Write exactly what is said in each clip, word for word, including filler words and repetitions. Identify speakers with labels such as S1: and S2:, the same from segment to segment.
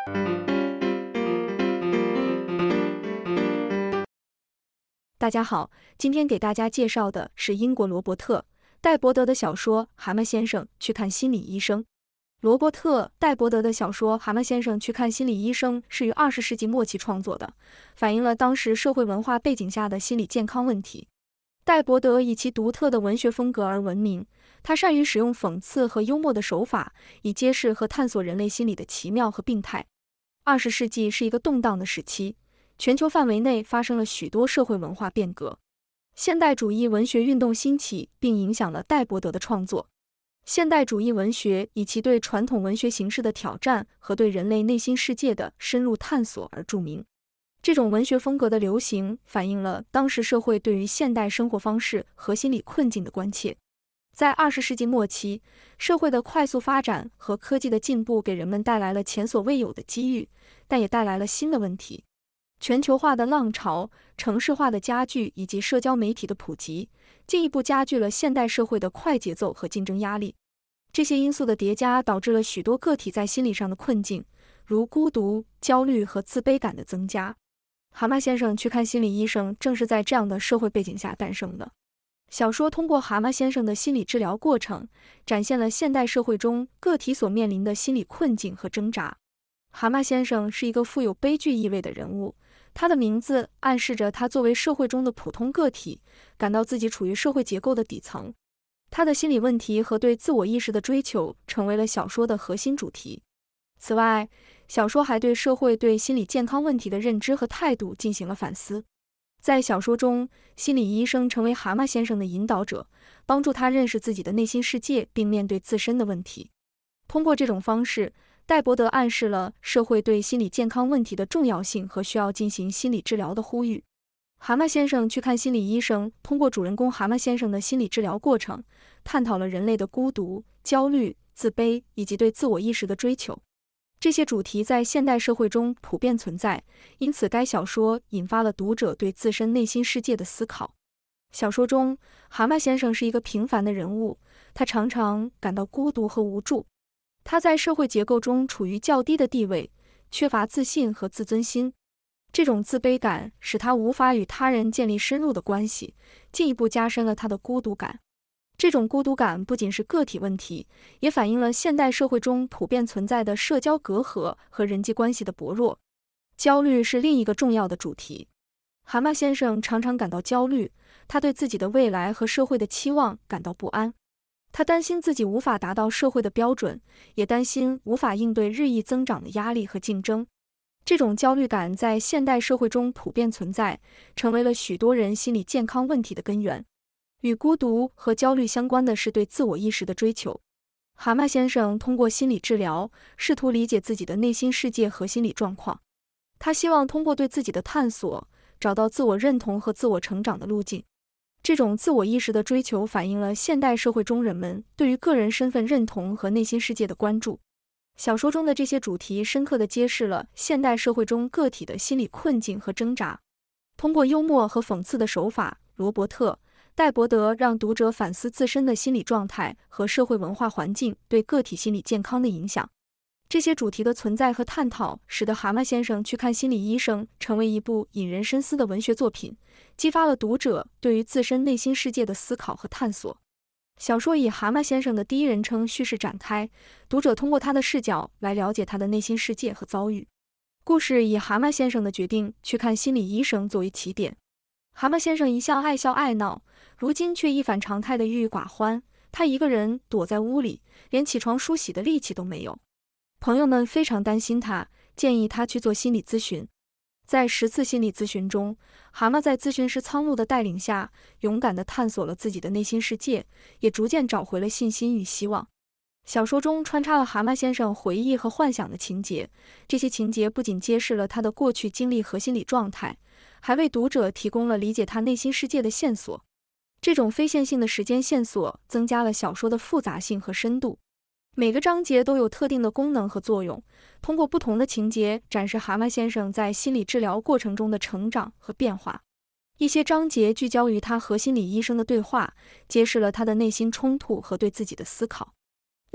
S1: 大家好，今天给大家介绍的是英国罗伯特·戴伯德的小说《蛤蟆先生去看心理医生》。罗伯特·戴伯德的小说《蛤蟆先生去看心理医生》是于二十世纪末期创作的，反映了当时社会文化背景下的心理健康问题。戴伯德以其独特的文学风格而闻名，他善于使用讽刺和幽默的手法，以揭示和探索人类心理的奇妙和病态。二十世纪是一个动荡的时期，全球范围内发生了许多社会文化变革。现代主义文学运动兴起，并影响了戴伯德的创作。现代主义文学以其对传统文学形式的挑战和对人类内心世界的深入探索而著名。这种文学风格的流行反映了当时社会对于现代生活方式和心理困境的关切。在二十世纪末期，社会的快速发展和科技的进步给人们带来了前所未有的机遇，但也带来了新的问题。全球化的浪潮、城市化的加剧以及社交媒体的普及，进一步加剧了现代社会的快节奏和竞争压力。这些因素的叠加导致了许多个体在心理上的困境，如孤独、焦虑和自卑感的增加。蛤蟆先生去看心理医生正是在这样的社会背景下诞生的。小说通过蛤蟆先生的心理治疗过程，展现了现代社会中个体所面临的心理困境和挣扎。蛤蟆先生是一个富有悲剧意味的人物，他的名字暗示着他作为社会中的普通个体，感到自己处于社会结构的底层。他的心理问题和对自我意识的追求成为了小说的核心主题。此外，小说还对社会对心理健康问题的认知和态度进行了反思。在小说中，心理医生成为蛤蟆先生的引导者，帮助他认识自己的内心世界并面对自身的问题。通过这种方式，戴伯德暗示了社会对心理健康问题的重要性和需要进行心理治疗的呼吁。蛤蟆先生去看心理医生通过主人公蛤蟆先生的心理治疗过程，探讨了人类的孤独、焦虑、自卑以及对自我意识的追求。这些主题在现代社会中普遍存在，因此该小说引发了读者对自身内心世界的思考。小说中，蛤蟆先生是一个平凡的人物，他常常感到孤独和无助。他在社会结构中处于较低的地位，缺乏自信和自尊心。这种自卑感使他无法与他人建立深入的关系，进一步加深了他的孤独感。这种孤独感不仅是个体问题，也反映了现代社会中普遍存在的社交隔阂和人际关系的薄弱。焦虑是另一个重要的主题。蛤蟆先生常常感到焦虑，他对自己的未来和社会的期望感到不安。他担心自己无法达到社会的标准，也担心无法应对日益增长的压力和竞争。这种焦虑感在现代社会中普遍存在，成为了许多人心理健康问题的根源。与孤独和焦虑相关的是对自我意识的追求。蛤蟆先生通过心理治疗，试图理解自己的内心世界和心理状况。他希望通过对自己的探索，找到自我认同和自我成长的路径。这种自我意识的追求反映了现代社会中人们对于个人身份认同和内心世界的关注。小说中的这些主题深刻地揭示了现代社会中个体的心理困境和挣扎。通过幽默和讽刺的手法，罗伯特·戴伯德让读者反思自身的心理状态和社会文化环境对个体心理健康的影响。这些主题的存在和探讨，使得蛤蟆先生去看心理医生成为一部引人深思的文学作品，激发了读者对于自身内心世界的思考和探索。小说以蛤蟆先生的第一人称叙事展开，读者通过他的视角来了解他的内心世界和遭遇。故事以蛤蟆先生的决定去看心理医生作为起点。蛤蟆先生一向爱笑爱闹，如今却一反常态的郁郁寡欢。他一个人躲在屋里，连起床梳洗的力气都没有。朋友们非常担心他，建议他去做心理咨询。在十次心理咨询中，蛤蟆在咨询师苍鹭的带领下，勇敢地探索了自己的内心世界，也逐渐找回了信心与希望。小说中穿插了蛤蟆先生回忆和幻想的情节，这些情节不仅揭示了他的过去经历和心理状态，还为读者提供了理解他内心世界的线索。这种非线性的时间线索增加了小说的复杂性和深度。每个章节都有特定的功能和作用，通过不同的情节展示蛤蟆先生在心理治疗过程中的成长和变化。一些章节聚焦于他和心理医生的对话，揭示了他的内心冲突和对自己的思考。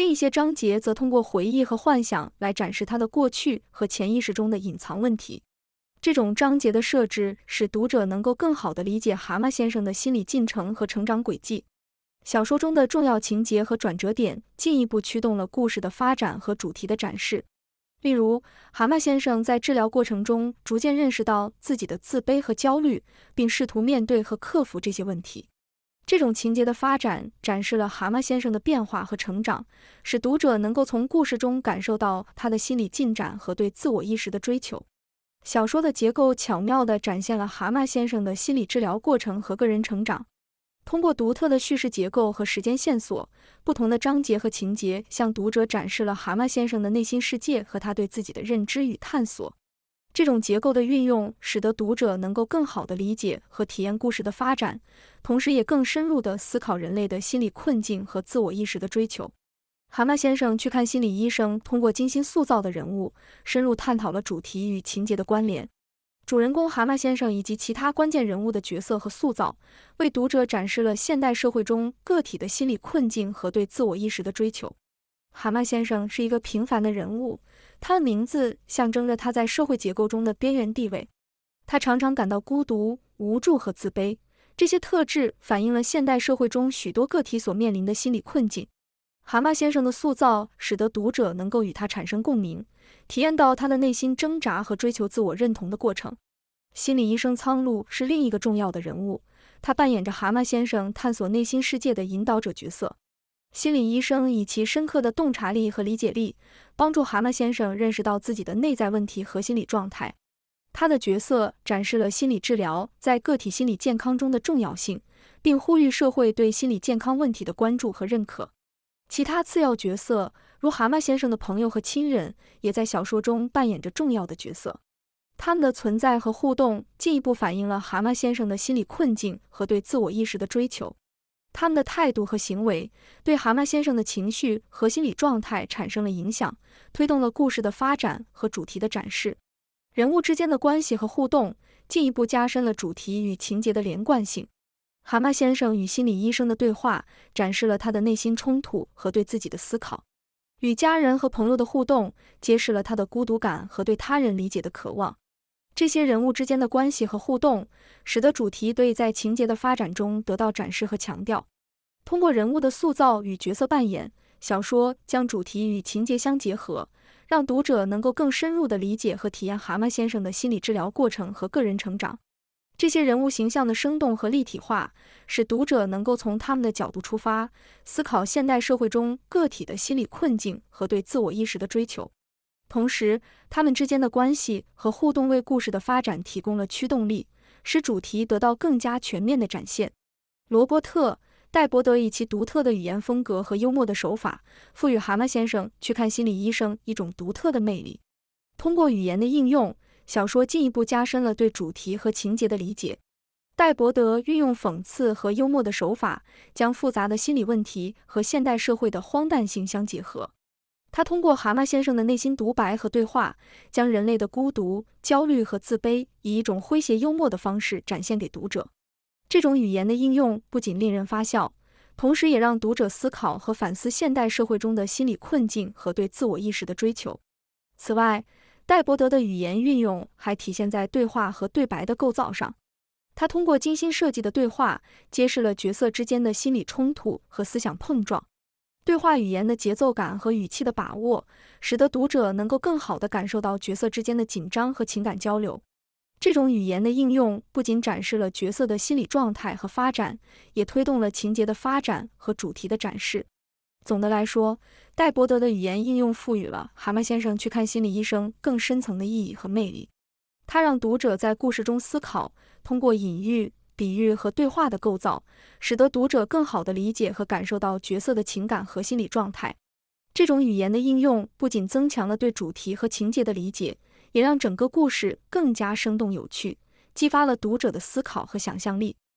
S1: 另一些章节则通过回忆和幻想来展示他的过去和潜意识中的隐藏问题。这种章节的设置使读者能够更好地理解蛤蟆先生的心理进程和成长轨迹。小说中的重要情节和转折点进一步驱动了故事的发展和主题的展示。例如，蛤蟆先生在治疗过程中逐渐认识到自己的自卑和焦虑，并试图面对和克服这些问题。这种情节的发展展示了蛤蟆先生的变化和成长，使读者能够从故事中感受到他的心理进展和对自我意识的追求。小说的结构巧妙地展现了蛤蟆先生的心理治疗过程和个人成长。通过独特的叙事结构和时间线索，不同的章节和情节向读者展示了蛤蟆先生的内心世界和他对自己的认知与探索。这种结构的运用使得读者能够更好地理解和体验故事的发展，同时也更深入地思考人类的心理困境和自我意识的追求。蛤蟆先生去看心理医生通过精心塑造的人物，深入探讨了主题与情节的关联。主人公蛤蟆先生以及其他关键人物的角色和塑造，为读者展示了现代社会中个体的心理困境和对自我意识的追求。蛤蟆先生是一个平凡的人物，他的名字象征着他在社会结构中的边缘地位。他常常感到孤独、无助和自卑，这些特质反映了现代社会中许多个体所面临的心理困境。蛤蟆先生的塑造使得读者能够与他产生共鸣，体验到他的内心挣扎和追求自我认同的过程。心理医生苍鹭是另一个重要的人物，他扮演着蛤蟆先生探索内心世界的引导者角色。心理医生以其深刻的洞察力和理解力，帮助蛤蟆先生认识到自己的内在问题和心理状态。他的角色展示了心理治疗在个体心理健康中的重要性，并呼吁社会对心理健康问题的关注和认可。其他次要角色，如蛤蟆先生的朋友和亲人，也在小说中扮演着重要的角色。他们的存在和互动进一步反映了蛤蟆先生的心理困境和对自我意识的追求。他们的态度和行为对蛤蟆先生的情绪和心理状态产生了影响，推动了故事的发展和主题的展示。人物之间的关系和互动进一步加深了主题与情节的连贯性。蛤蟆先生与心理医生的对话展示了他的内心冲突和对自己的思考。与家人和朋友的互动揭示了他的孤独感和对他人理解的渴望。这些人物之间的关系和互动，使得主题得以在情节的发展中得到展示和强调。通过人物的塑造与角色扮演，小说将主题与情节相结合，让读者能够更深入地理解和体验蛤蟆先生的心理治疗过程和个人成长。这些人物形象的生动和立体化，使读者能够从他们的角度出发，思考现代社会中个体的心理困境和对自我意识的追求。同时，他们之间的关系和互动为故事的发展提供了驱动力，使主题得到更加全面的展现。罗伯特·戴伯德以其独特的语言风格和幽默的手法，赋予蛤蟆先生去看心理医生一种独特的魅力。通过语言的应用，小说进一步加深了对主题和情节的理解。戴伯德运用讽刺和幽默的手法，将复杂的心理问题和现代社会的荒诞性相结合。他通过蛤蟆先生的内心独白和对话，将人类的孤独、焦虑和自卑以一种诙谐幽默的方式展现给读者。这种语言的应用不仅令人发笑，同时也让读者思考和反思现代社会中的心理困境和对自我意识的追求。此外，戴伯德的语言运用还体现在对话和对白的构造上。他通过精心设计的对话，揭示了角色之间的心理冲突和思想碰撞。对话语言的节奏感和语气的把握，使得读者能够更好地感受到角色之间的紧张和情感交流。这种语言的应用不仅展示了角色的心理状态和发展，也推动了情节的发展和主题的展示。总的来说，戴伯德的语言应用赋予了蛤蟆先生去看心理医生更深层的意义和魅力。它让读者在故事中思考，通过隐喻、比喻和对话的构造，使得读者更好地理解和感受到角色的情感和心理状态。这种语言的应用不仅增强了对主题和情节的理解，也让整个故事更加生动有趣，激发了读者的思考和想象力。